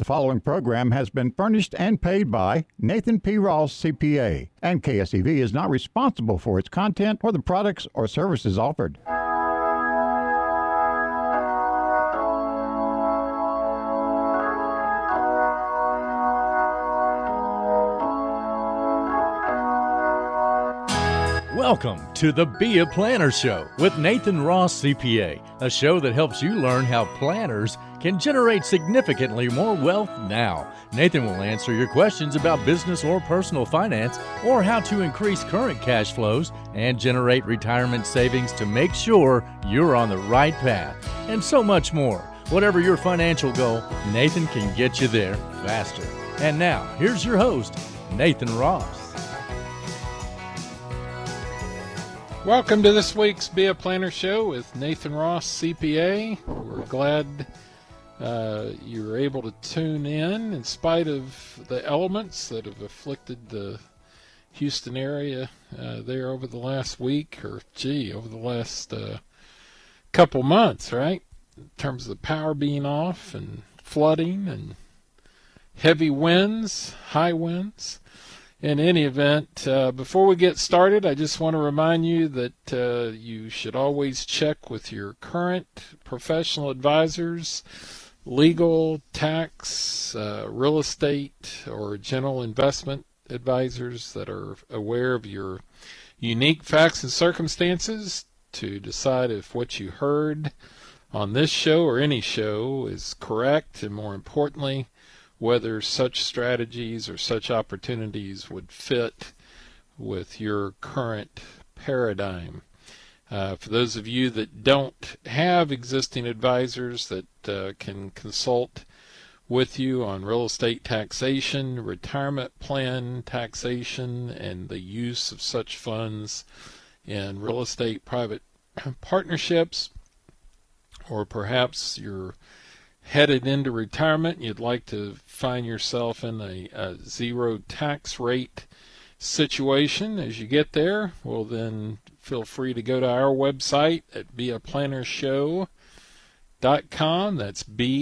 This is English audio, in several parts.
following program has been furnished and paid by Nathan P. Ross, CPA, and KSEV is not responsible for its content or the products or services offered. Welcome to the Be a Planner Show with Nathan Ross, CPA, a show that helps you learn how planners can generate significantly more wealth now. Nathan will answer your questions about business or personal finance, or how to increase current cash flows and generate retirement savings to make sure you're on the right path, and so much more. Whatever your financial goal, Nathan can get you there faster. And now, here's your host, Nathan Ross. Welcome to this week's Be a Planner Show with Nathan Ross, CPA. We're glad you were able to tune in spite of the elements that have afflicted the Houston area there over the last week, or over the last couple months, right? In terms of the power being off and flooding and heavy winds, high winds. In any event, before we get started, I just want to remind you that you should always check with your current professional advisors, legal, tax, real estate, or general investment advisors that are aware of your unique facts and circumstances to decide if what you heard on this show or any show is correct, and more importantly, whether such strategies or such opportunities would fit with your current paradigm. For those of you that don't have existing advisors that can consult with you on real estate taxation, retirement plan taxation, and the use of such funds in real estate private partnerships, or perhaps you're headed into retirement, you'd like to find yourself in a zero tax rate situation as you get there, well then feel free to go to our website at beaplannershow.com. That's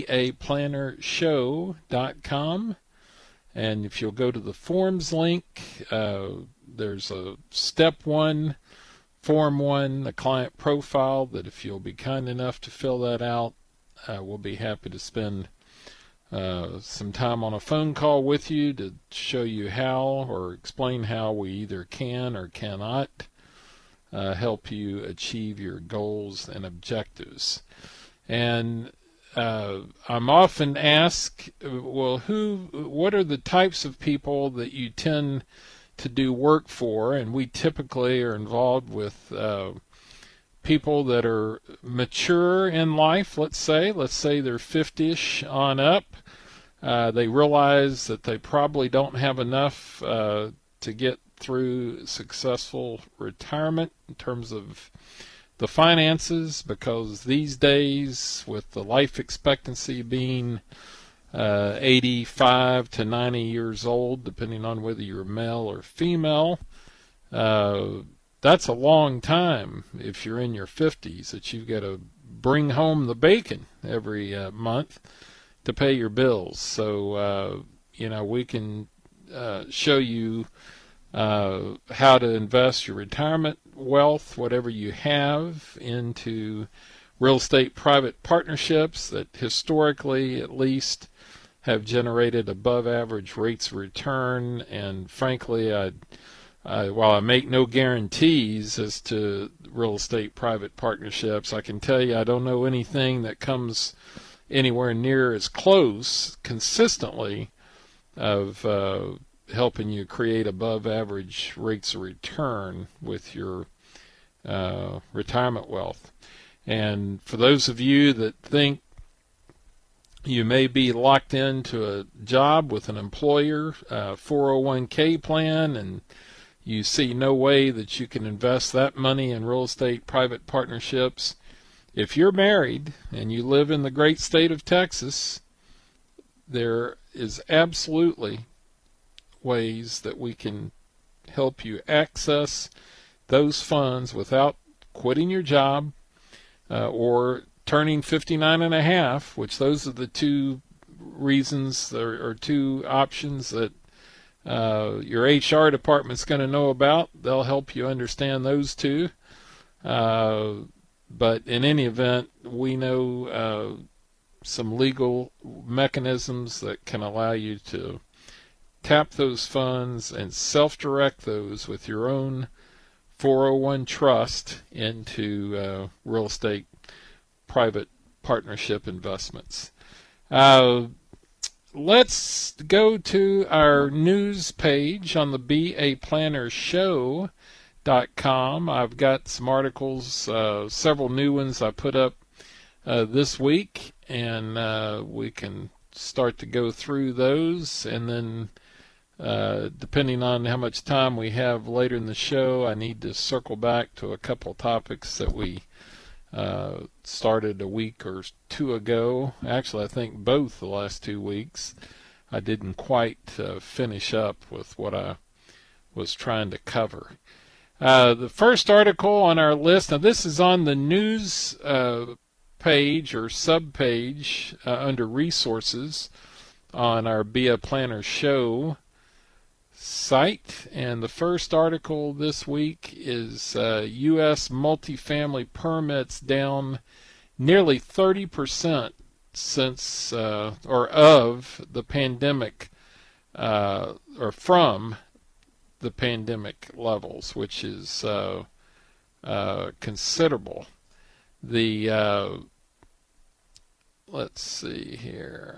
beaplannershow.com. And if you'll go to the forms link, there's a step 1, form 1, the client profile, that if you'll be kind enough to fill that out, we'll be happy to spend some time on a phone call with you to show you how, or explain how we either can or cannot help you achieve your goals and objectives. And I'm often asked, well, what are the types of people that you tend to do work for? And we typically are involved with people that are mature in life, let's say they're 50-ish on up. They realize that they probably don't have enough to get through successful retirement in terms of the finances, because these days, with the life expectancy being 85 to 90 years old, depending on whether you're male or female, that's a long time if you're in your 50s, that you've got to bring home the bacon every month to pay your bills. So, we can show you how to invest your retirement wealth, whatever you have, into real estate private partnerships that historically at least have generated above average rates of return. And frankly, while I make no guarantees as to real estate private partnerships, I can tell you I don't know anything that comes anywhere near as close consistently of helping you create above average rates of return with your retirement wealth. And for those of you that think you may be locked into a job with an employer, 401k plan, and you see no way that you can invest that money in real estate private partnerships, if you're married and you live in the great state of Texas, there is absolutely ways that we can help you access those funds without quitting your job or turning 59 and a half, which those are the two reasons or two options that your HR department's going to know about. They'll help you understand those two. But in any event, we know some legal mechanisms that can allow you to tap those funds and self-direct those with your own 401 trust into real estate private partnership investments. Let's go to our news page on the BAPlannershow.com. I've got some articles, several new ones I put up this week, and we can start to go through those, and then depending on how much time we have later in the show, I need to circle back to a couple topics that we started a week or two ago. Actually, I think both the last 2 weeks. I didn't quite finish up with what I was trying to cover. The first article on our list, now this is on the news page or sub-page under resources on our Be a Planner Show site, and the first article this week is U.S. multifamily permits down nearly 30% since or of the pandemic or from the pandemic levels, which is considerable. The let's see here.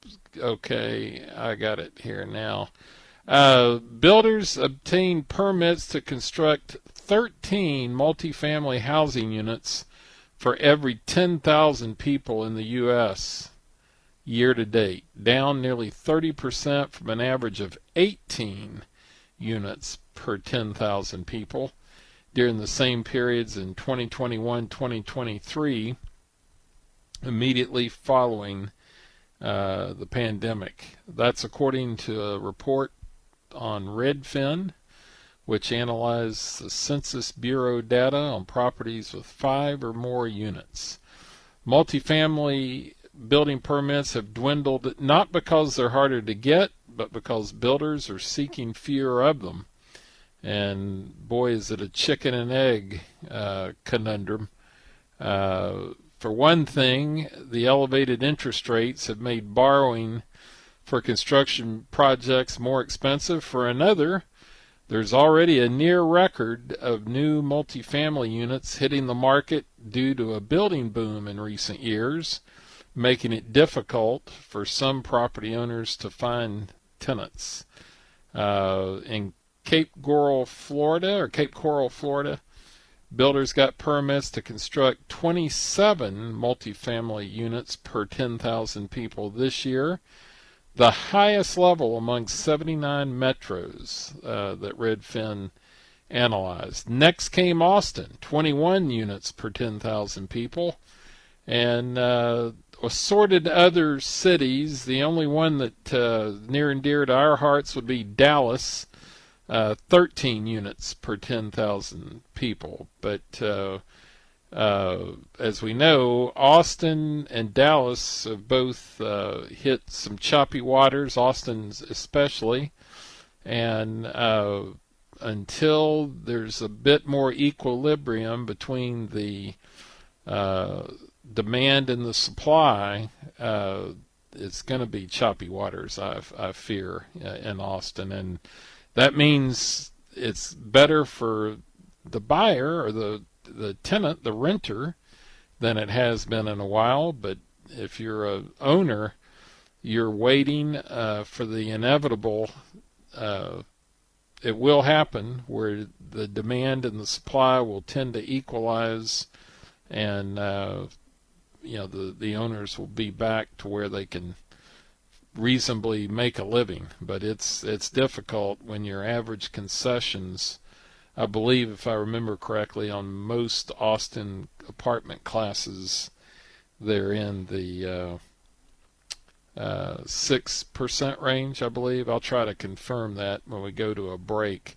Okay, I got it here now. Builders obtained permits to construct 13 multifamily housing units for every 10,000 people in the U.S. year to date, down nearly 30% from an average of 18 units per 10,000 people during the same periods in 2021-2023, immediately following the pandemic. That's according to a report on Redfin, which analyzed the Census Bureau data on properties with 5 or more units. Multifamily building permits have dwindled not because they're harder to get, but because builders are seeking fewer of them. And boy, is it a chicken and egg conundrum. For one thing, the elevated interest rates have made borrowing for construction projects more expensive. For another, there's already a near record of new multifamily units hitting the market due to a building boom in recent years, making it difficult for some property owners to find tenants. In Cape Coral, Florida, builders got permits to construct 27 multifamily units per 10,000 people this year, the highest level among 79 metros that Redfin analyzed. Next came Austin, 21 units per 10,000 people, and assorted other cities. The only one that near and dear to our hearts would be Dallas, 13 units per 10,000 people. But as we know, Austin and Dallas have both hit some choppy waters, Austin especially, and until there's a bit more equilibrium between the demand and the supply, it's going to be choppy waters, I fear, in Austin. And that means it's better for the buyer or the tenant, the renter, than it has been in a while. But if you're a owner, you're waiting for the inevitable. It will happen where the demand and the supply will tend to equalize, and the owners will be back to where they can reasonably make a living. But it's difficult when your average concessions, I believe, if I remember correctly, on most Austin apartment classes, they're in the 6% range, I believe. I'll try to confirm that when we go to a break.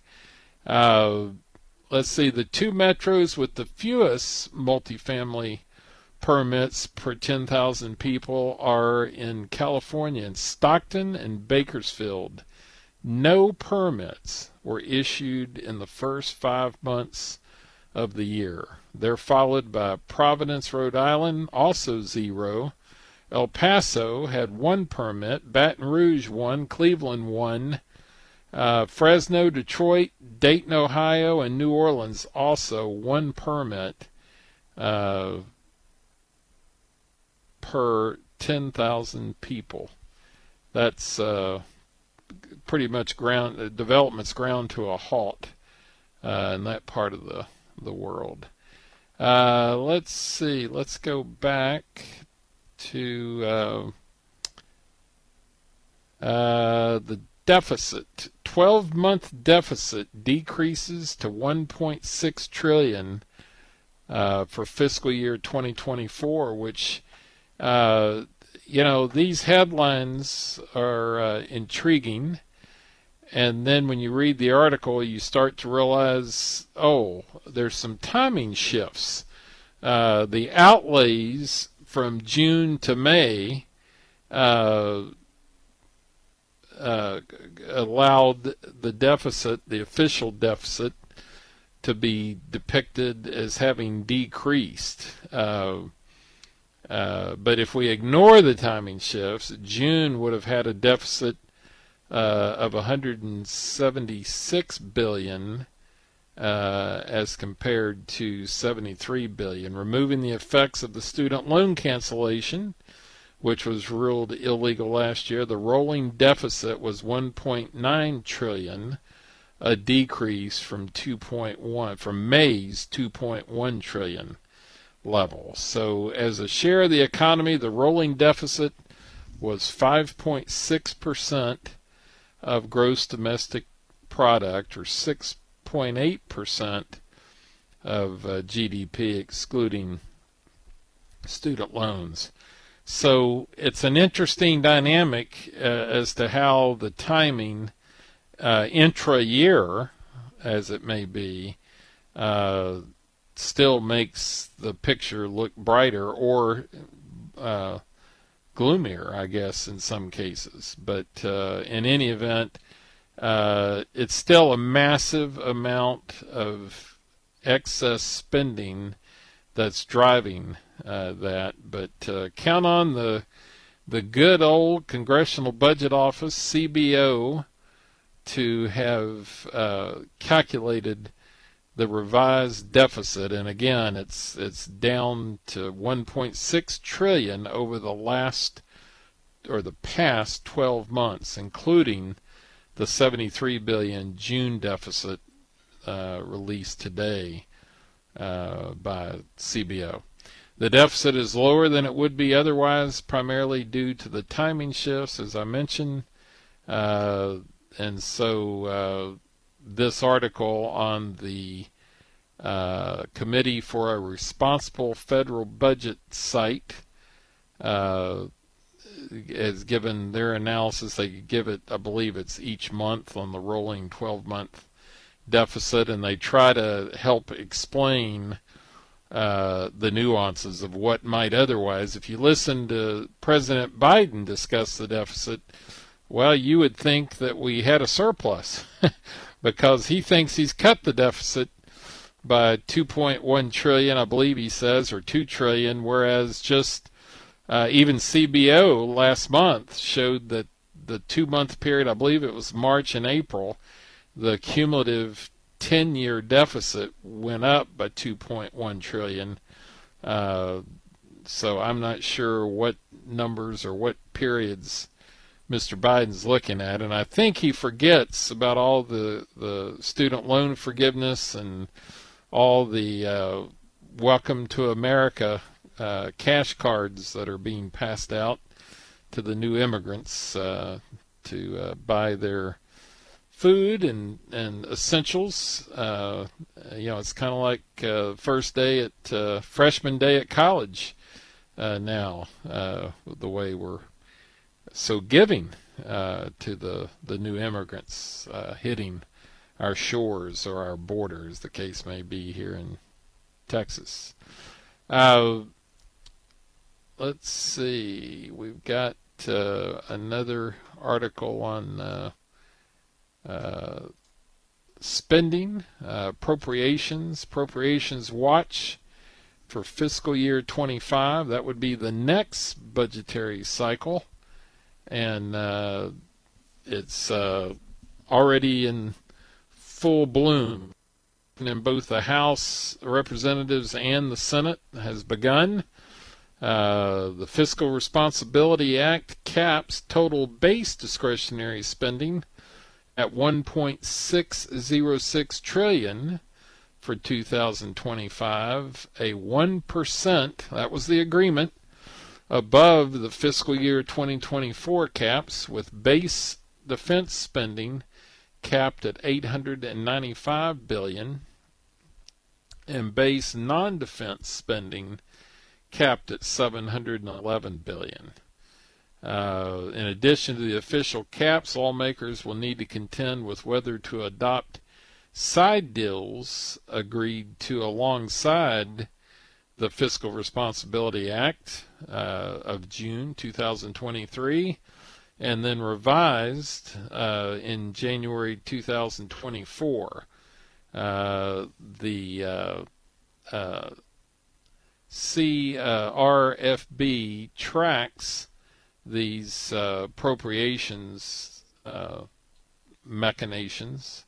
Let's see, the two metros with the fewest multifamily permits per 10,000 people are in California, in Stockton and Bakersfield. No permits were issued in the first 5 months of the year. They're followed by Providence, Rhode Island, also 0. El Paso had 1 permit, Baton Rouge 1, Cleveland 1, Fresno, Detroit, Dayton, Ohio, and New Orleans also 1 permit per 10,000 people. That's pretty much development's ground to a halt in that part of the world. Let's see. Let's go back to the deficit. 12-month deficit decreases to 1.6 trillion for fiscal year 2024, which these headlines are intriguing, and then when you read the article, you start to realize, there's some timing shifts. The outlays from June to May allowed the deficit, the official deficit, to be depicted as having decreased. But if we ignore the timing shifts, June would have had a deficit of 176 billion as compared to 73 billion. Removing the effects of the student loan cancellation, which was ruled illegal last year, the rolling deficit was 1.9 trillion, a decrease from May's 2.1 trillion level. So as a share of the economy, the rolling deficit was 5.6% of gross domestic product, or 6.8% of GDP, excluding student loans. So it's an interesting dynamic as to how the timing intra-year, as it may be, still makes the picture look brighter or gloomier, I guess, in some cases. But in any event, it's still a massive amount of excess spending that's driving that. But count on the good old Congressional Budget Office, CBO, to have calculated the revised deficit, and again, it's down to 1.6 trillion over the past 12 months, including the 73 billion June deficit released today by CBO. The deficit is lower than it would be otherwise, primarily due to the timing shifts, as I mentioned, and so this article on the Committee for a Responsible Federal Budget site has given their analysis. They give it, I believe it's each month on the rolling 12-month deficit, and they try to help explain the nuances of what might otherwise. If you listen to President Biden discuss the deficit, well, you would think that we had a surplus because he thinks he's cut the deficit by 2.1 trillion, I believe he says, or 2 trillion, whereas just even CBO last month showed that the 2-month period, I believe it was March and April, the cumulative 10-year deficit went up by 2.1 trillion. So I'm not sure what numbers or what periods Mr. Biden's looking at, and I think he forgets about all the student loan forgiveness and all the Welcome to America cash cards that are being passed out to the new immigrants to buy their food and essentials. It's kind of like first day at freshman day at college now, the way we're so giving to the new immigrants hitting our shores or our borders, the case may be here in Texas. let's see. We've got another article on spending, appropriations watch for fiscal year 25. That would be the next budgetary cycle, and it's already in full bloom. In both the House of Representatives and the Senate has begun. The Fiscal Responsibility Act caps total base discretionary spending at $1.606 trillion for 2025, a 1%, that was the agreement, above the fiscal year 2024 caps, with base defense spending capped at $895 billion and base non-defense spending capped at $711 billion. In addition to the official caps, lawmakers will need to contend with whether to adopt side deals agreed to alongside the Fiscal Responsibility Act of June 2023, and then revised in January 2024. The CRFB tracks these appropriations machinations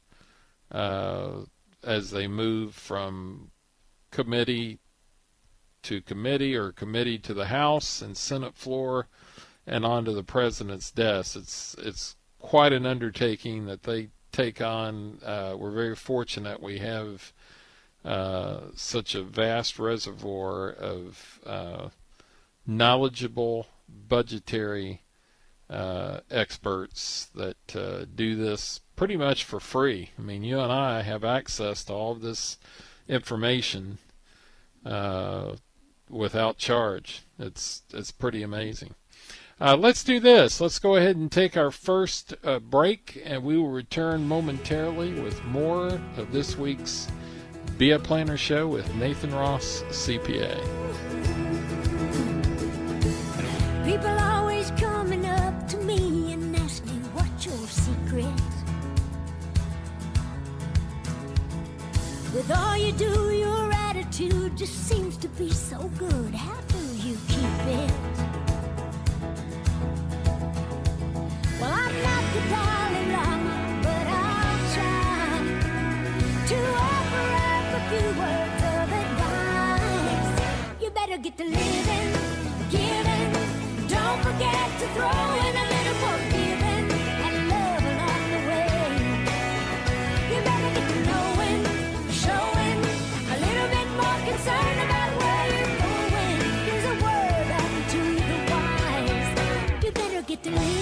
as they move from committee to committee, or committee to the House and Senate floor, and onto the president's desk. It's quite an undertaking that they take on. We're very fortunate we have such a vast reservoir of knowledgeable budgetary experts that do this pretty much for free. I mean, you and I have access to all of this information without charge. It's pretty amazing. Let's do this. Let's go ahead and take our first break, and we will return momentarily with more of this week's Be a Planner Show with Nathan Ross, CPA. People always coming up to me and asking what's your secret. With all you do, your attitude just seems to be so good. How do you keep it? Well, I'm not the Dalai Lama, but I'll try to offer up a few words of advice. You better get to living, giving. Don't forget to throw in a little forgiving and love along the way. You better get to knowing, showing a little bit more concern about where you're going. There's a word unto the wise. You better get to living.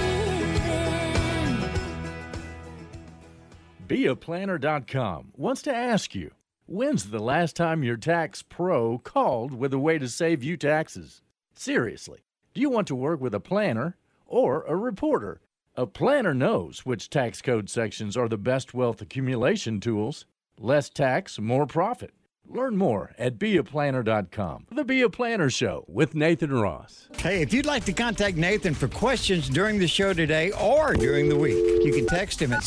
BeAPlanner.com wants to ask you, when's the last time your tax pro called with a way to save you taxes? Seriously, do you want to work with a planner or a reporter? A planner knows which tax code sections are the best wealth accumulation tools. Less tax, more profit. Learn more at BeAPlanner.com. The Be a Planner Show with Nathan Ross. Hey, if you'd like to contact Nathan for questions during the show today or during the week, you can text him at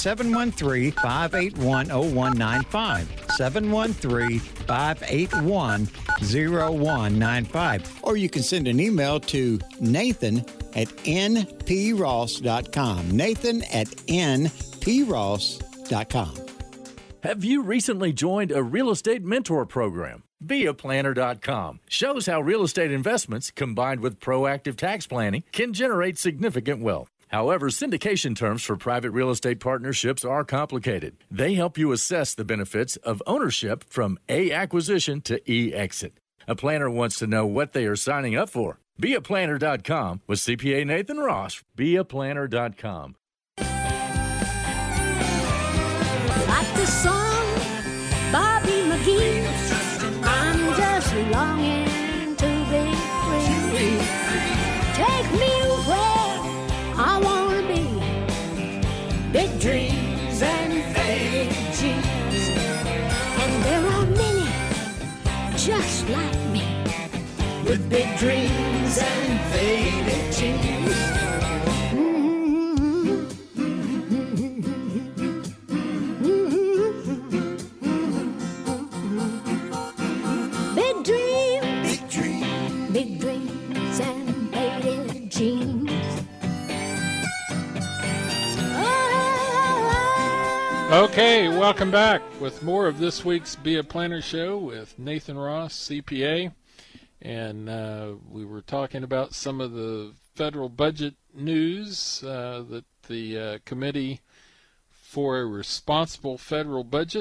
713-581-0195, 713-581-0195, or you can send an email to nathan@npross.com, nathan@npross.com. Have you recently joined a real estate mentor program? BeAPlanner.com shows how real estate investments combined with proactive tax planning can generate significant wealth. However, syndication terms for private real estate partnerships are complicated. They help you assess the benefits of ownership from A, acquisition, to E, exit. A planner wants to know what they are signing up for. BeAPlanner.com with CPA Nathan Ross. BeAPlanner.com. Like the song, Bobby McGee, I'm just longing to be free. Take me where I want to be. Big dreams and faded jeans. And there are many just like me, with big dreams and faded jeans. Big dreams, Big dreams. big dreams and faded jeans. Okay, welcome back with more of this week's Be a Planner Show with Nathan Ross, CPA. And we were talking about some of the federal budget news that the Committee for a Responsible Federal Budget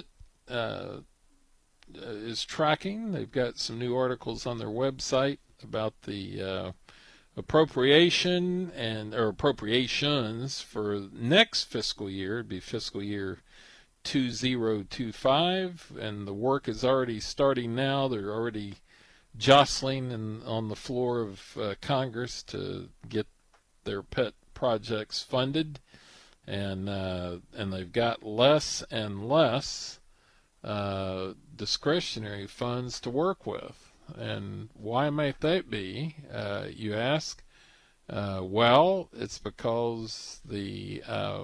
is tracking. They've got some new articles on their website about the appropriation or appropriations for next fiscal year. It'd be fiscal year 2025, and the work is already starting now. They're already jostling on the floor of Congress to get their pet projects funded, and they've got less and less discretionary funds to work with. And why might that be, you ask? Well, it's because the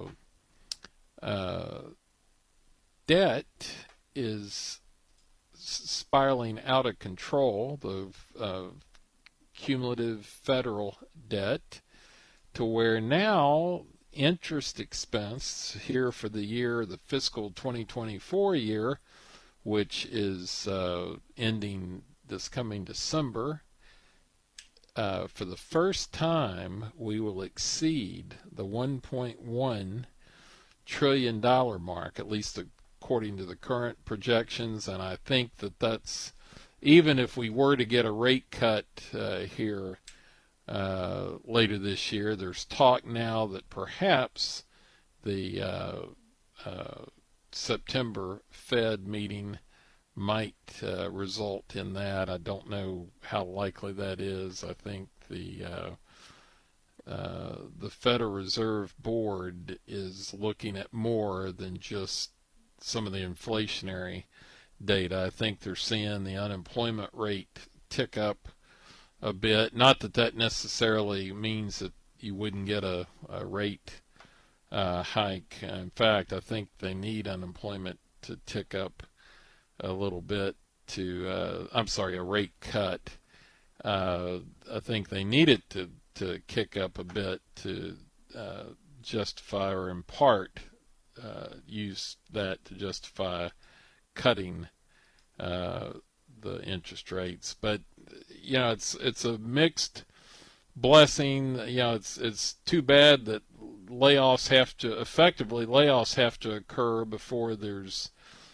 debt is spiraling out of control, the cumulative federal debt, to where now interest expense here for the year, the fiscal 2024 year, which is ending this coming December, for the first time we will exceed the $1.1 trillion mark, at least according to the current projections. And I think that that's, even if we were to get a rate cut here later this year, there's talk now that perhaps the September Fed meeting might result in that. I don't know how likely that is. I think the Federal Reserve Board is looking at more than just some of the inflationary data. I think they're seeing the unemployment rate tick up a bit. Not that that necessarily means that you wouldn't get a rate hike. In fact, I think they need unemployment to tick up a little bit to, a rate cut. I think they need it to kick up a bit to justify, or in part use that to justify cutting the interest rates. But it's a mixed blessing. It's too bad that layoffs have to occur before there's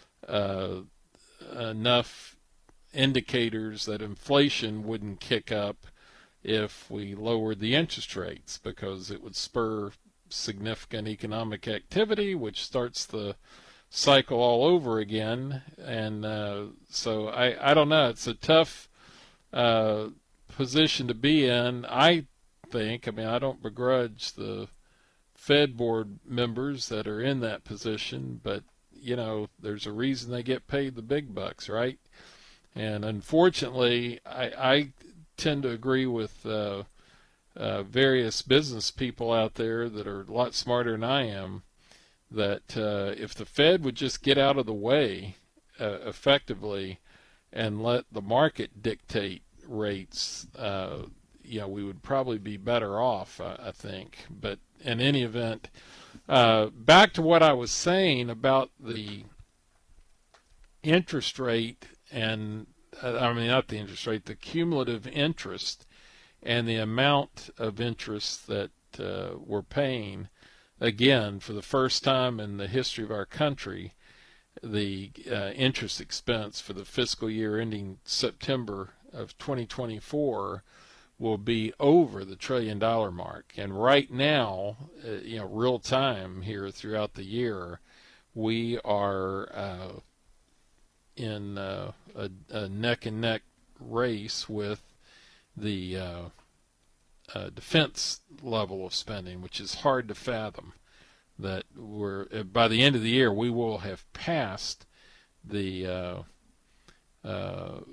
enough indicators that inflation wouldn't kick up if we lowered the interest rates, because it would spur significant economic activity, which starts the cycle all over again. And so I don't know. It's a tough position to be in, I think. I mean, I don't begrudge the Fed board members that are in that position, but there's a reason they get paid the big bucks, right? And unfortunately, I tend to agree with various business people out there that are a lot smarter than I am, that if the Fed would just get out of the way effectively and let the market dictate rates, we would probably be better off, I think. But in any event, back to what I was saying about the interest rate, and not the interest rate, the cumulative interest and the amount of interest that we're paying. Again, for the first time in the history of our country, the interest expense for the fiscal year ending September of 2024 will be over the $1 trillion mark. And right now, real time here throughout the year, we are in a neck and neck race with the defense level of spending, which is hard to fathom. That by the end of the year we will have passed the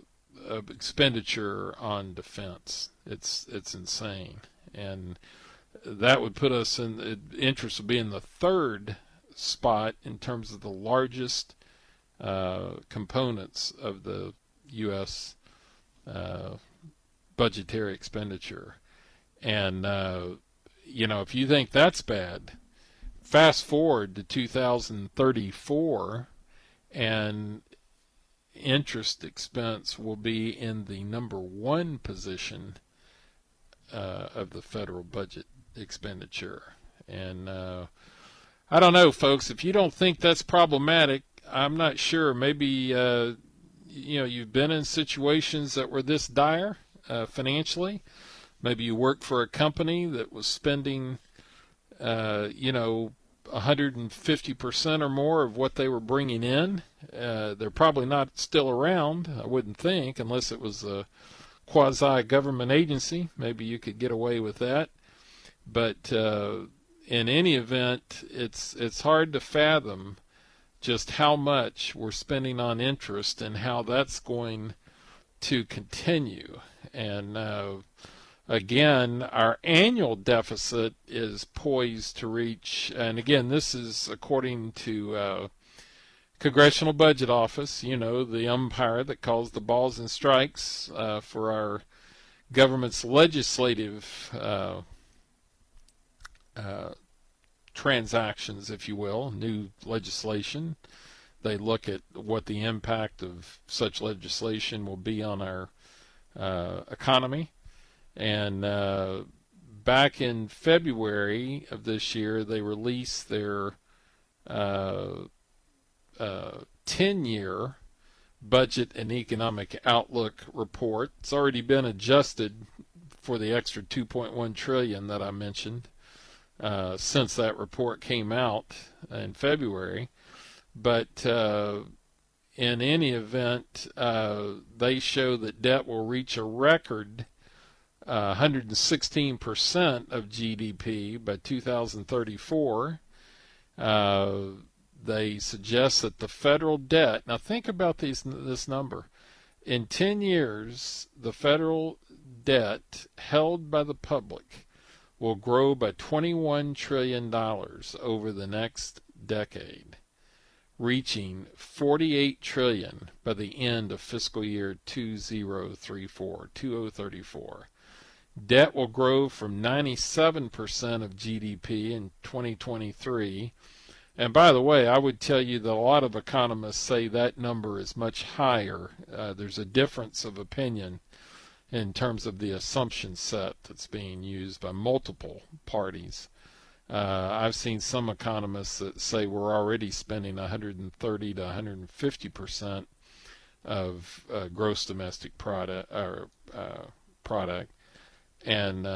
of expenditure on defense. It's insane, and that would put us in interest of being the third spot in terms of the largest components of the U.S. Budgetary expenditure. And if you think that's bad, fast forward to 2034, and interest expense will be in the number one position of the federal budget expenditure. And I don't know, folks, if you don't think that's problematic, I'm not sure. Maybe you've been in situations that were this dire financially. Maybe you worked for a company that was spending 150% or more of what they were bringing in. They're probably not still around, I wouldn't think, unless it was a quasi-government agency. Maybe you could get away with that. But in any event, it's hard to fathom just how much we're spending on interest and how that's going to continue. And again, our annual deficit is poised to reach, and again, this is according to Congressional Budget Office, the umpire that calls the balls and strikes for our government's legislative transactions, if you will, new legislation. They look at what the impact of such legislation will be on our economy. And back in February of this year, they released their 10-year budget and economic outlook report. It's already been adjusted for the extra $2.1 trillion that I mentioned since that report came out in February. But in any event, they show that debt will reach a record 116% of GDP by 2034. They suggest that the federal debt, now think about this number, in 10 years, the federal debt held by the public will grow by $21 trillion over the next decade, reaching $48 trillion by the end of fiscal year 2034. Debt will grow from 97% of GDP in 2023. And by the way, I would tell you that a lot of economists say that number is much higher. There's a difference of opinion in terms of the assumption set that's being used by multiple parties. I've seen some economists that say we're already spending 130 to 150% of gross domestic product, and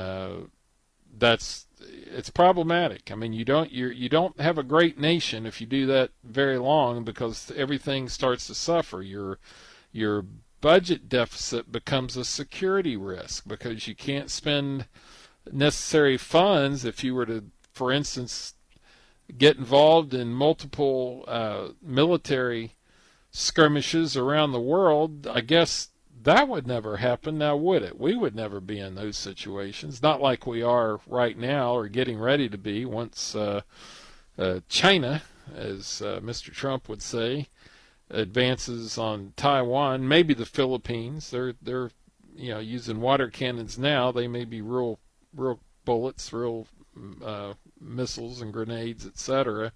it's problematic. I mean, you don't have a great nation if you do that very long, because everything starts to suffer. Your budget deficit becomes a security risk, because you can't spend necessary funds. If you were to, for instance, get involved in multiple military skirmishes around the world, I guess that would never happen, now would it? We would never be in those situations, not like we are right now or getting ready to be once China, as Mr. Trump would say, advances on Taiwan, maybe the Philippines. They're using water cannons now. They may be real bullets, real missiles and grenades, etc.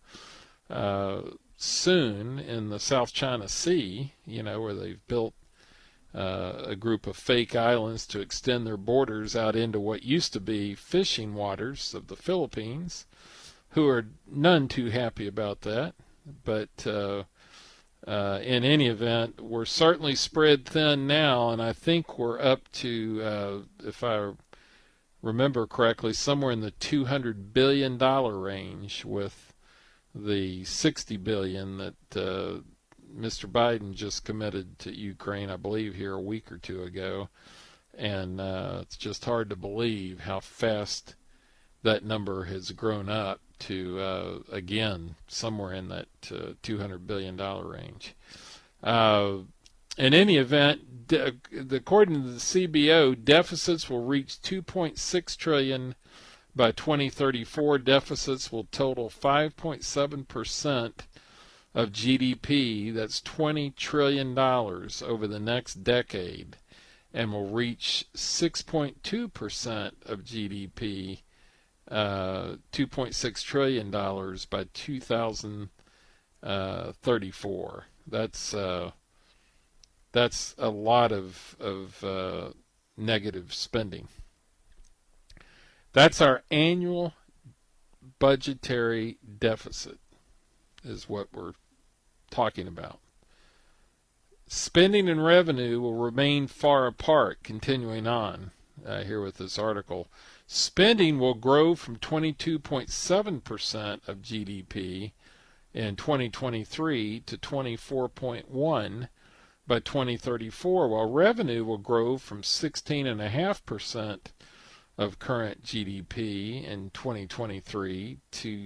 Soon in the South China Sea, where they've built a group of fake islands to extend their borders out into what used to be fishing waters of the Philippines, who are none too happy about that. But in any event, we're certainly spread thin now, and I think we're up to, if I remember correctly, somewhere in the $200 billion range, with the $60 billion that Mr. Biden just committed to Ukraine, I believe, here a week or two ago. And it's just hard to believe how fast that number has grown up to, again, somewhere in that $200 billion range. In any event, according to the CBO, deficits will reach 2.6 trillion by 2034. Deficits will total 5.7% of GDP. That's $20 trillion over the next decade, and will reach 6.2% of GDP, $2.6 trillion by 2034. That's a lot of negative spending. That's our annual budgetary deficit, is what we're talking about. Spending and revenue will remain far apart. Continuing on here with this article, spending will grow from 22.7% of GDP in 2023 to 24.1% by 2034, while revenue will grow from 16.5% of current GDP in 2023 to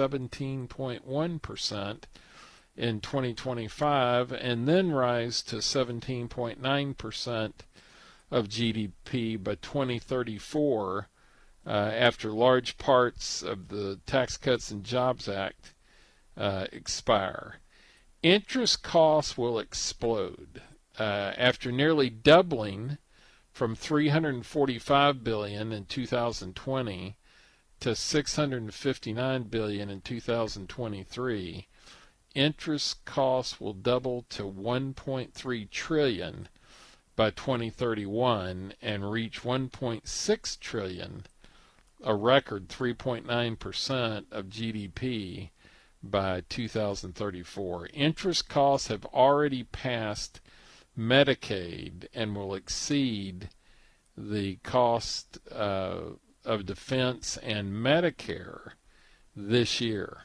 17.1% in 2025, and then rise to 17.9% of GDP by 2034, after large parts of the Tax Cuts and Jobs Act expire. Interest costs will explode after nearly doubling from $345 billion in 2020 to $659 billion in 2023. Interest costs will double to $1.3 trillion by 2031 and reach $1.6 trillion, a record 3.9% of GDP, by 2034. Interest costs have already passed Medicaid and will exceed the cost of defense and Medicare this year.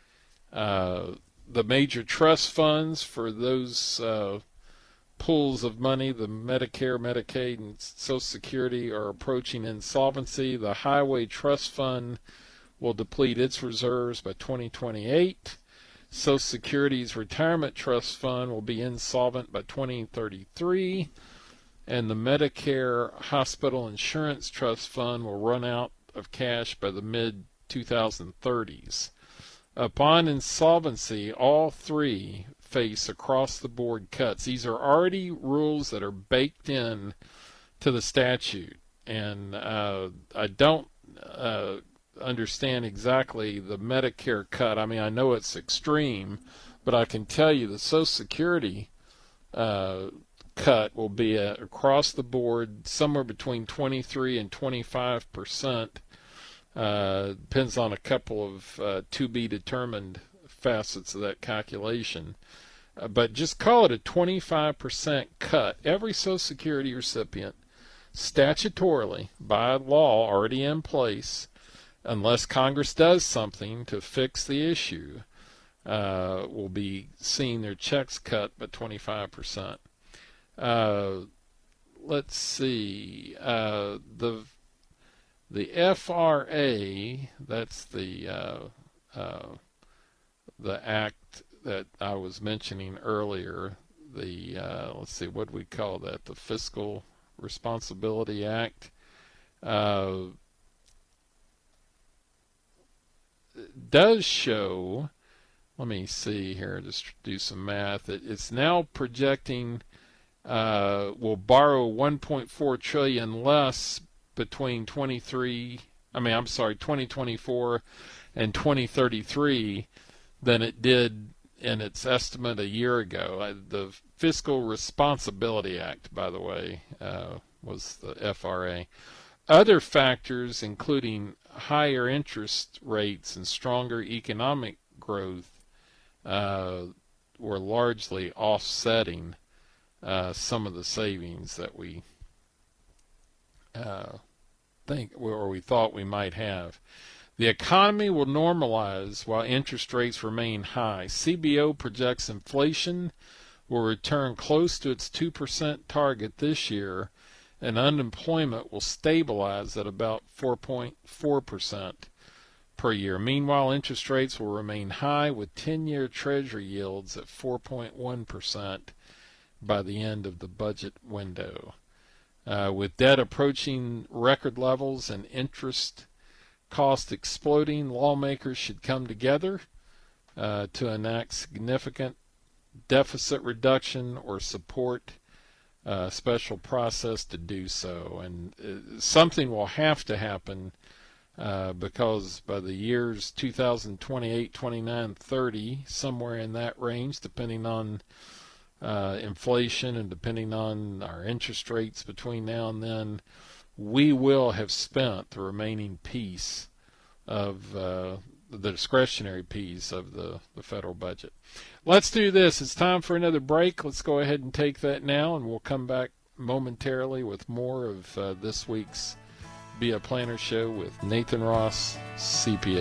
The major trust funds for those pools of money, the Medicare, Medicaid, and Social Security, are approaching insolvency. The Highway Trust Fund will deplete its reserves by 2028. Social Security's Retirement Trust Fund will be insolvent by 2033. And the Medicare Hospital Insurance Trust Fund will run out of cash by the mid-2030s. Upon insolvency, all three face across-the-board cuts. These are already rules that are baked in to the statute. And I don't understand exactly the Medicare cut. I mean, I know it's extreme, but I can tell you the Social Security cut will be across the board somewhere between 23 and 25%. Depends on a couple of to be determined facets of that calculation. But just call it a 25% cut. Every Social Security recipient, statutorily, by law already in place, unless Congress does something to fix the issue, will be seeing their checks cut by 25%. Let's see. The FRA, that's the act that I was mentioning earlier. Let's see, what do we call that? The Fiscal Responsibility Act. Does show, let me see here, just do some math. It's now projecting we'll borrow 1.4 trillion less between 2024 and 2033 than it did in its estimate a year ago. The Fiscal Responsibility Act, by the way, was the FRA. Other factors, including higher interest rates and stronger economic growth, were largely offsetting some of the savings that we we thought we might have. The economy will normalize while interest rates remain high. CBO projects inflation will return close to its 2% target this year, and unemployment will stabilize at about 4.4% per year. Meanwhile, interest rates will remain high, with 10-year Treasury yields at 4.1%, by the end of the budget window. With debt approaching record levels and interest cost exploding, lawmakers should come together to enact significant deficit reduction or support a special process to do so. And something will have to happen because by the years 2028, 29, 30, somewhere in that range, depending on inflation and depending on our interest rates between now and then, we will have spent the remaining piece of the discretionary piece of the federal budget. Let's do this. It's time for another break. Let's go ahead and take that now, and we'll come back momentarily with more of this week's Be a Planner Show with Nathan Ross, CPA.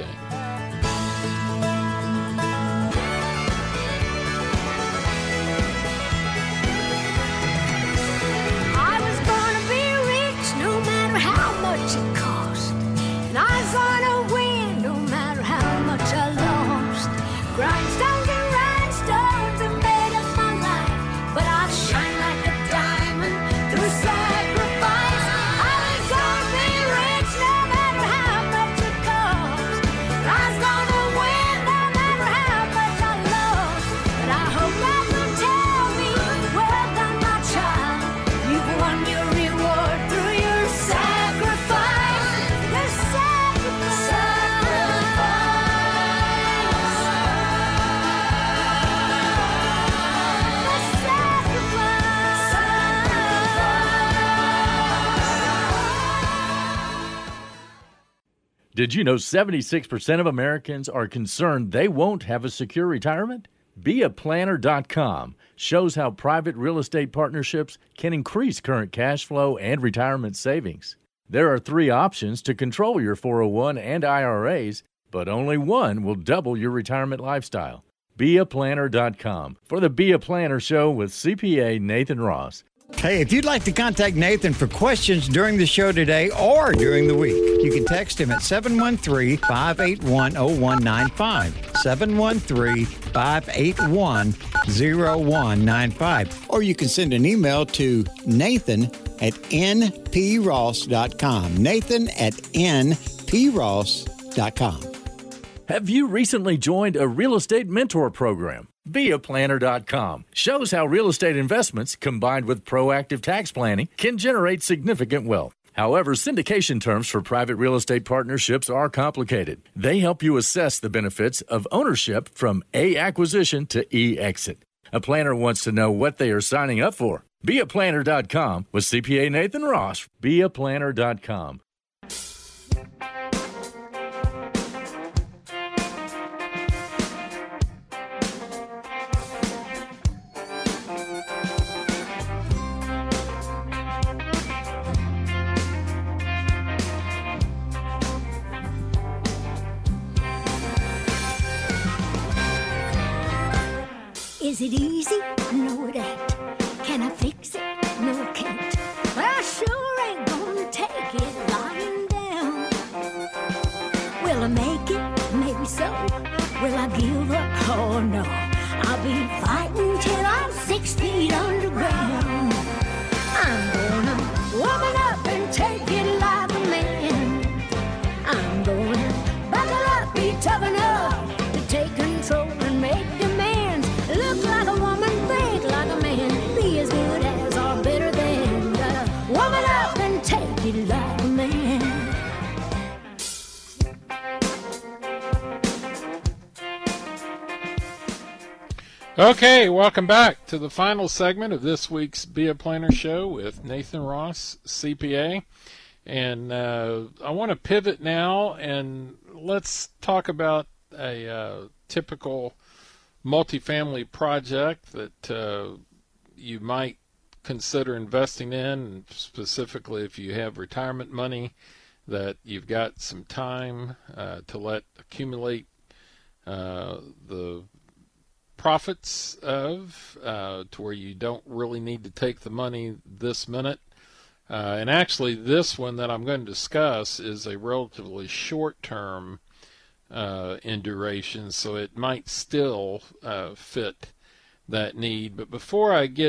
I was gonna be rich no matter how much it cost. And I was gonna win no matter how much I lost. Grindstones and rhinestones have made up my life, but I shine like a diamond through sacrifice. I was gonna be rich no matter how much it cost. I was gonna win no matter how much I lost. But I hope that you'll tell me, well done, my child. You've won your reward through your sacrifice. Your Did you know 76% of Americans are concerned they won't have a secure retirement? BeAPlanner.com shows how private real estate partnerships can increase current cash flow and retirement savings. There are 3 options to control your 401 and IRAs, but only one will double your retirement lifestyle. BeAPlanner.com for the Be a Planner Show with CPA Nathan Ross. Hey, if you'd like to contact Nathan for questions during the show today or during the week, you can text him at 713-581-0195, 713-581-0195, or you can send an email to nathan@npross.com, nathan@npross.com. Have you recently joined a real estate mentor program? BeAPlanner.com shows how real estate investments combined with proactive tax planning can generate significant wealth. However, syndication terms for private real estate partnerships are complicated. They help you assess the benefits of ownership from A, acquisition to E, exit. A planner wants to know what they are signing up for. BeAPlanner.com with CPA Nathan Ross. BeAPlanner.com. Is it easy? No, it ain't. Can I fix it? No, I can't. But I sure ain't gonna take it lying down. Will I make it? Maybe so. Will I give up? Oh no. I'll be fighting till I'm 6 feet underground. I'm gonna woman up and take it like a man. I'm gonna buckle up, be tough enough to take control and make demands. Look like a woman, think like a man, be as good as or better than. Gotta woman up and take it like a man. Okay, welcome back to the final segment of this week's Be a Planner Show with Nathan Ross, CPA. And I want to pivot now and let's talk about a typical multifamily project that you might consider investing in, specifically if you have retirement money that you've got some time to let accumulate the profits of, to where you don't really need to take the money this minute. And actually this one that I'm going to discuss is a relatively short term in duration, so it might still fit that need. But before I get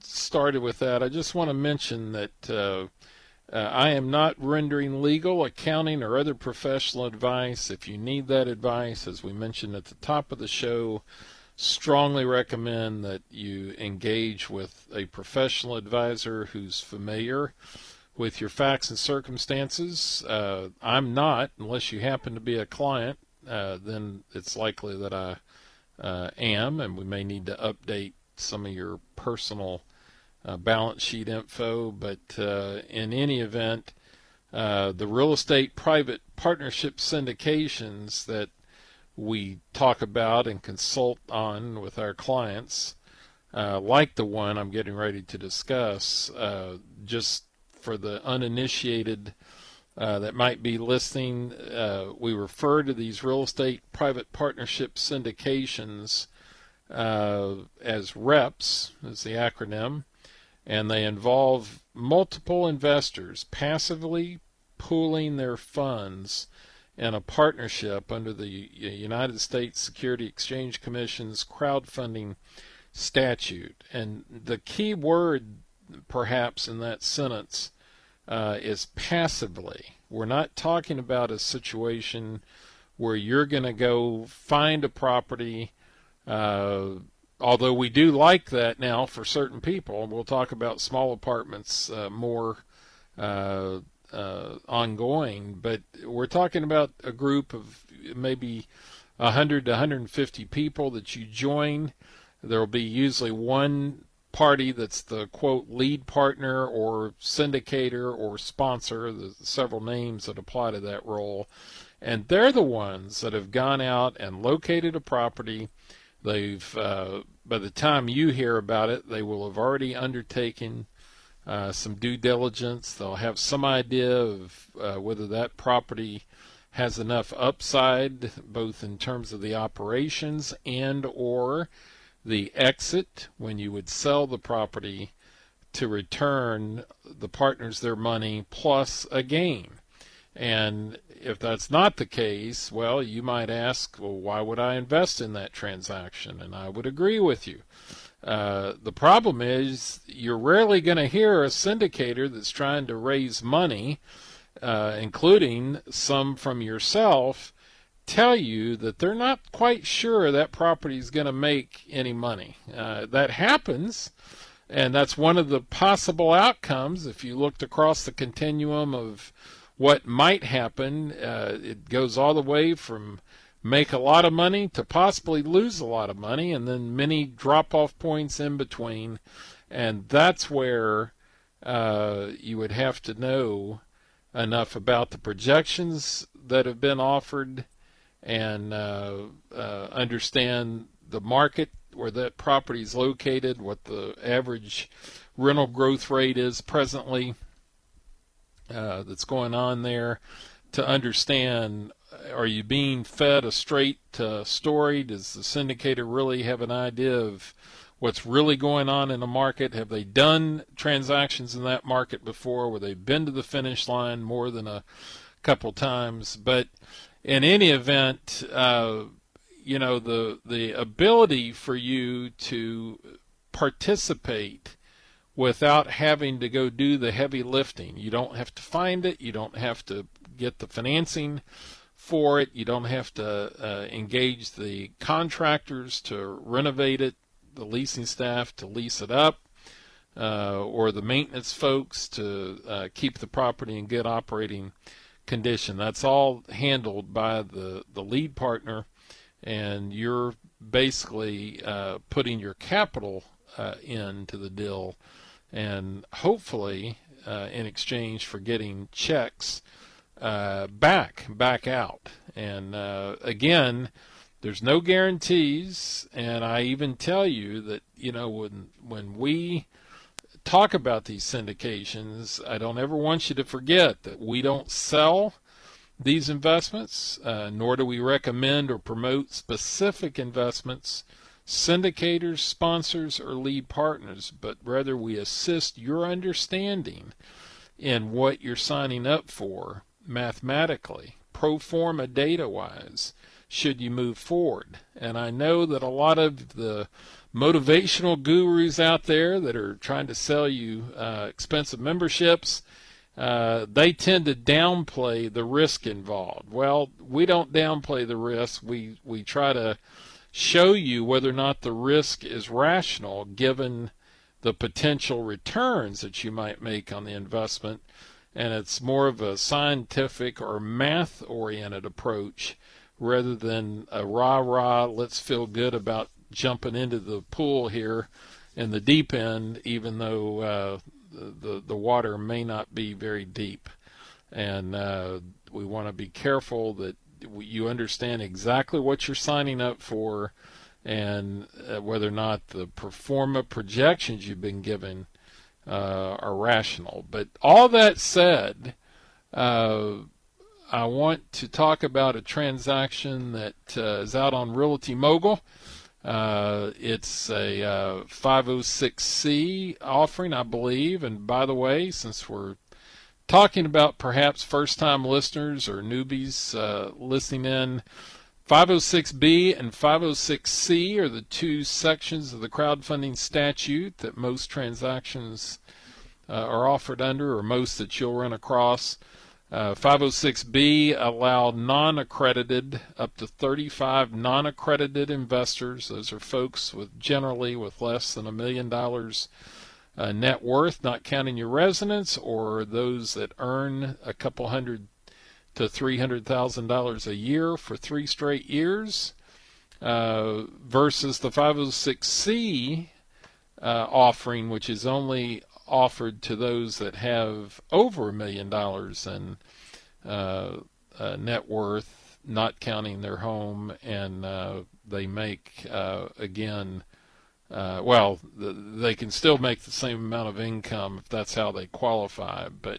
started with that, I just want to mention that I am not rendering legal, accounting, or other professional advice. If you need that advice, as we mentioned at the top of the show, strongly recommend that you engage with a professional advisor who's familiar with your facts and circumstances. I'm not, unless you happen to be a client, then it's likely that I am, and we may need to update some of your personal balance sheet info. But in any event, the real estate private partnership syndications that we talk about and consult on with our clients, like the one I'm getting ready to discuss, just for the uninitiated that might be listening, we refer to these real estate private partnership syndications as REPS, is the acronym, and they involve multiple investors passively pooling their funds in a partnership under the United States Security Exchange Commission's crowdfunding statute. And the key word perhaps in that sentence is passively. We're not talking about a situation where you're going to go find a property, although we do like that now for certain people. We'll talk about small apartments more ongoing, but we're talking about a group of maybe 100 to 150 people that you join. There will be usually one party that's the quote lead partner or syndicator or sponsor. There's several names that apply to that role, and they're the ones that have gone out and located a property. They've by the time you hear about it, they will have already undertaken some due diligence. They'll have some idea of whether that property has enough upside, both in terms of the operations and or the exit, when you would sell the property to return the partners their money plus a gain. And if that's not the case, well, you might ask, well, why would I invest in that transaction? And I would agree with you. The problem is you're rarely going to hear a syndicator that's trying to raise money, including some from yourself, tell you that they're not quite sure that property is going to make any money. That happens, and that's one of the possible outcomes. If you looked across the continuum of what might happen, it goes all the way from make a lot of money to possibly lose a lot of money, and then many drop-off points in between. And that's where you would have to know enough about the projections that have been offered and understand the market where that property is located, what the average rental growth rate is presently that's going on there, to understand, are you being fed a straight story? Does the syndicator really have an idea of what's really going on in the market? Have they done transactions in that market before, where they've been to the finish line more than a couple times? But in any event, the ability for you to participate without having to go do the heavy lifting. You don't have to find it. You don't have to get the financing for it. You don't have to engage the contractors to renovate it, the leasing staff to lease it up, or the maintenance folks to keep the property in good operating condition. That's all handled by the lead partner, and you're basically putting your capital into the deal, and hopefully in exchange for getting checks back out. And again, there's no guarantees, and I even tell you that when we talk about these syndications, I don't ever want you to forget that we don't sell these investments, nor do we recommend or promote specific investments, syndicators, sponsors, or lead partners, but rather we assist your understanding in what you're signing up for mathematically, pro forma data-wise, should you move forward. And I know that a lot of the motivational gurus out there that are trying to sell you expensive memberships, they tend to downplay the risk involved. Well, we don't downplay the risk. We try to show you whether or not the risk is rational given the potential returns that you might make on the investment. And it's more of a scientific or math-oriented approach rather than a rah-rah, let's feel good about jumping into the pool here in the deep end, even though the water may not be very deep. And we want to be careful that you understand exactly what you're signing up for, and whether or not the pro forma projections you've been given are rational. But all that said, I want to talk about a transaction that is out on Realty Mogul. It's a 506C offering, I believe. And by the way, since we're talking about perhaps first-time listeners or newbies listening in, 506B and 506C are the two sections of the crowdfunding statute that most transactions are offered under, or most that you'll run across. 506B allow non-accredited, up to 35 non-accredited investors. Those are folks generally with less than $1 million net worth, not counting your residents, or those that earn a couple hundred to $300,000 a year for 3 straight years, versus the 506C offering, which is only offered to those that have over $1 million in net worth, not counting their home, and they make they can still make the same amount of income if that's how they qualify. But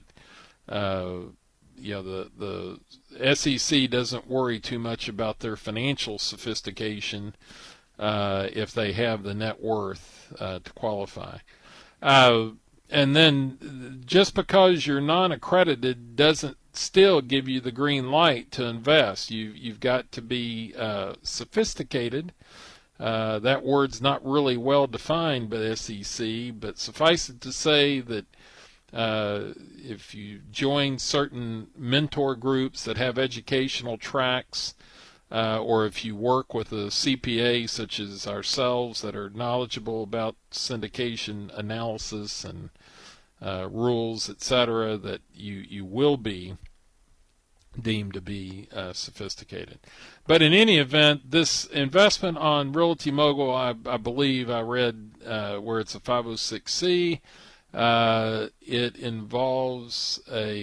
the SEC doesn't worry too much about their financial sophistication if they have the net worth to qualify. And then just because you're non-accredited doesn't still give you the green light to invest. You've got to be sophisticated. That word's not really well defined by the SEC, but suffice it to say that if you join certain mentor groups that have educational tracks, or if you work with a CPA such as ourselves that are knowledgeable about syndication analysis and rules, etc., that you will be deemed to be sophisticated. But in any event, this investment on Realty Mogul, I believe I read where it's a 506C. It involves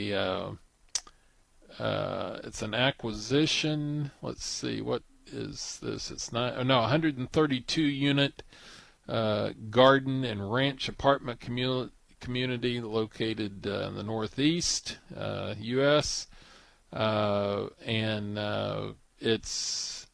it's an acquisition. Let's see, what is this? It's not, 132 unit garden and ranch apartment community located in the Northeast U.S. And it's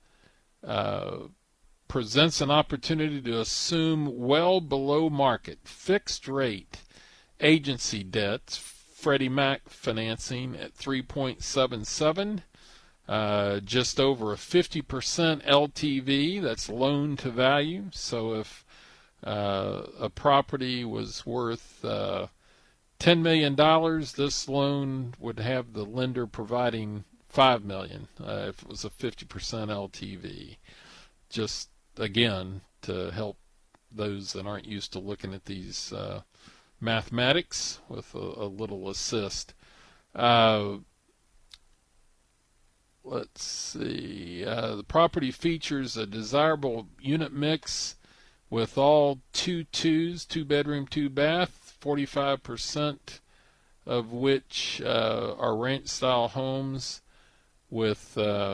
presents an opportunity to assume well below market fixed rate agency debts, Freddie Mac financing at 3.77, just over a 50% LTV, that's loan to value. So if a property was worth $10 million, this loan would have the lender providing $5 million if it was a 50% LTV. Just again to help those that aren't used to looking at these mathematics with a little assist. Let's see. The property features a desirable unit mix with all 2 bedroom, 2 bath, 45% of which are ranch style homes with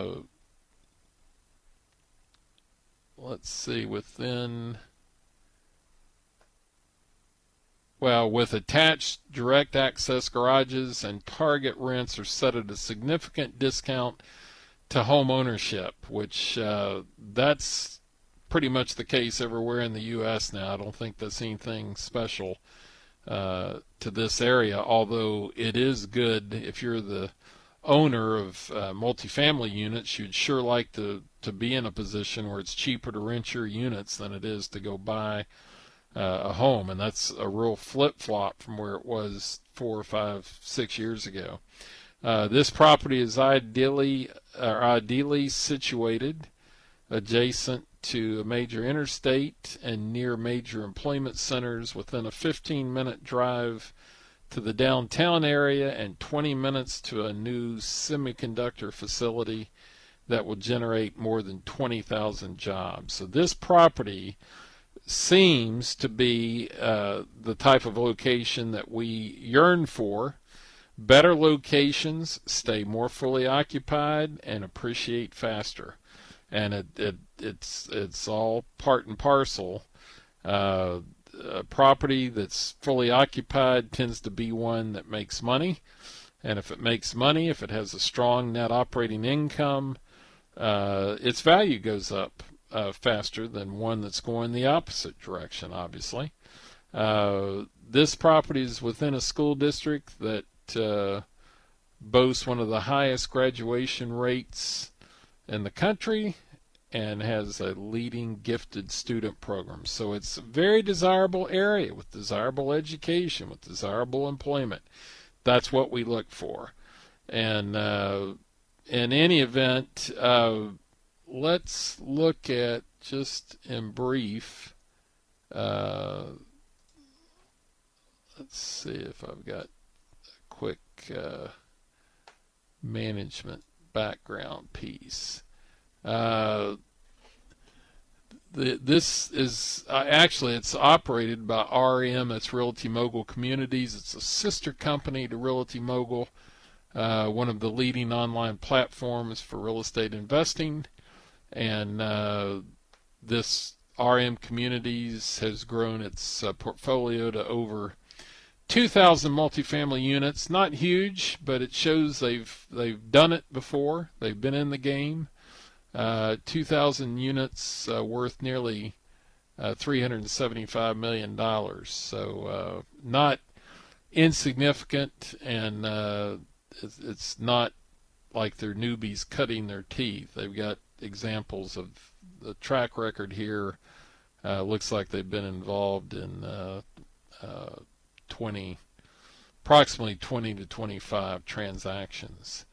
with attached direct access garages, and target rents are set at a significant discount to home ownership, which that's pretty much the case everywhere in the U.S. now. I don't think that's anything special to this area, although it is good if you're the owner of multifamily units, you'd sure like to be in a position where it's cheaper to rent your units than it is to go buy a home, and that's a real flip-flop from where it was 4 or 5, 6 years ago. This property is ideally situated adjacent to a major interstate and near major employment centers, within a 15-minute drive to the downtown area and 20 minutes to a new semiconductor facility that will generate more than 20,000 jobs. So this property seems to be the type of location that we yearn for. Better locations stay more fully occupied and appreciate faster, and it's all part and parcel. A property that's fully occupied tends to be one that makes money, and if it makes money, if it has a strong net operating income, its value goes up faster than one that's going the opposite direction, obviously. This property is within a school district that boasts one of the highest graduation rates in the country and has a leading gifted student program. So it's a very desirable area with desirable education, with desirable employment. That's what we look for. And in any event, let's look at, just in brief, let's see if I've got a quick management background piece. This is actually, it's operated by RM, that's Realty Mogul Communities. It's a sister company to Realty Mogul, one of the leading online platforms for real estate investing. And this RM Communities has grown its portfolio to over 2,000 multifamily units. Not huge, but it shows they've done it before. They've been in the game. 2,000 units worth nearly $375 million. So not insignificant, and it's not like they're newbies cutting their teeth. They've got examples of the track record here. Looks like they've been involved in approximately 20 to 25 transactions.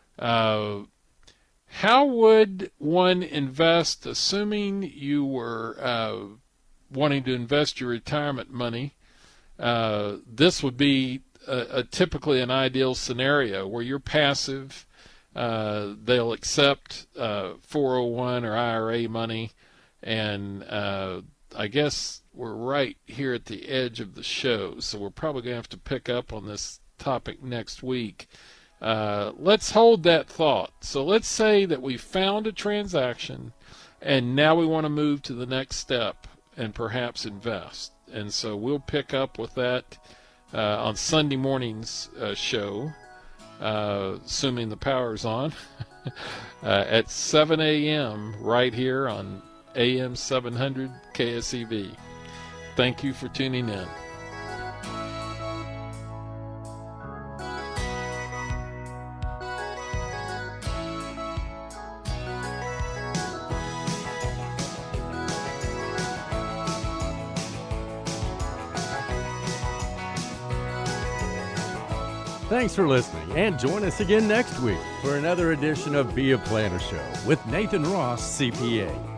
How would one invest, assuming you were wanting to invest your retirement money? This would be typically an ideal scenario where you're passive. They'll accept 401 or IRA money, and I guess we're right here at the edge of the show, so we're probably going to have to pick up on this topic next week. Let's hold that thought. So let's say that we found a transaction, and now we want to move to the next step and perhaps invest. And so we'll pick up with that on Sunday morning's show, assuming the power's on, at 7 a.m. right here on AM 700 KSEV. Thank you for tuning in. Thanks for listening, and join us again next week for another edition of Be a Planner Show with Nathan Ross, CPA.